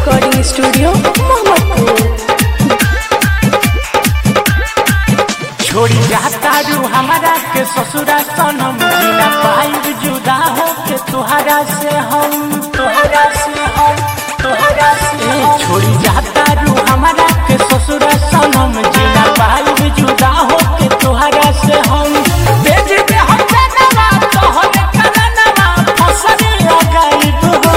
Recording studio Mohammadpur. छोड़ी जाता रू हमारा के ससुरा सनम जीना पाइब जुदा हो के तुहरा से हम छोड़ी जाता रू हमारा के ससुरा सनम जीना पाइब जुदा हो के तुहरा से हम बेज पे हम जनवा तोहर करनवा फसल लगाइब हो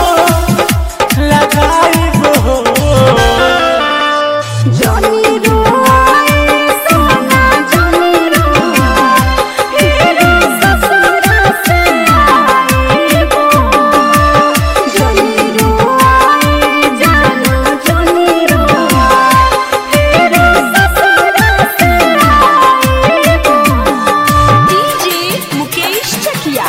जानी रोए सोना जानी रोए तेरे ससुरा से आएबो। जानी रोए जाना जानी रोए तेरे ससुरा से आएबो। डीजे मुकेश चकिया।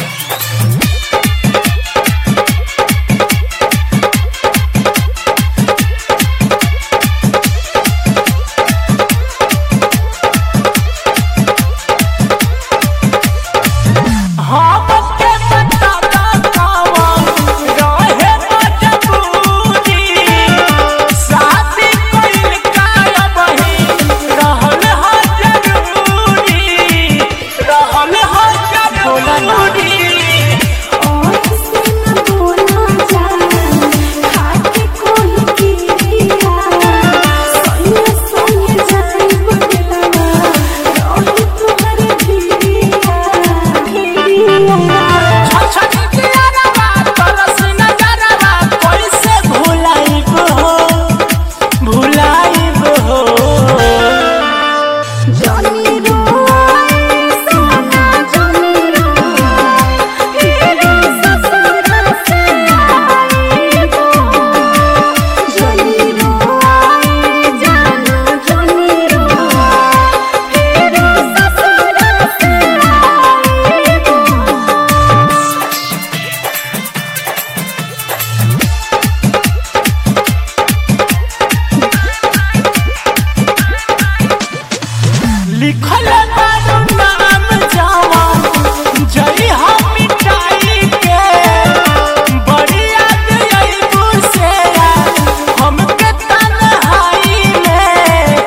लिखल बारू नाम जवान जई हम मिटाई के बड़ी याद अइबू से हमके तन्हाई में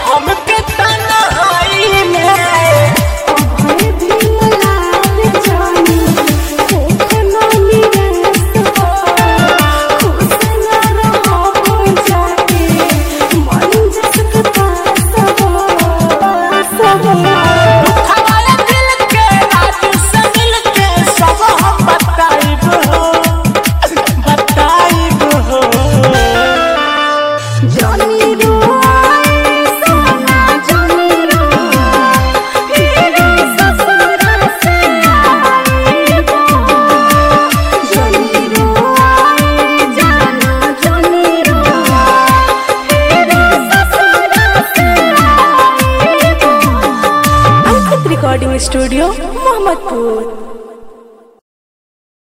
अभय भी मलाल जानी देखना निरस हो। खुश न रहो जाके मन जस पास हो। हमारे दिल के राज से मिल के सब हम बताइब हो जानी रोए सोना जानी रोए तेरे ससुरा से आएबो। जानी रोए जाना जानी रोए तेरे ससुरा से आएबो। Ankit recording studio Mohammadpur.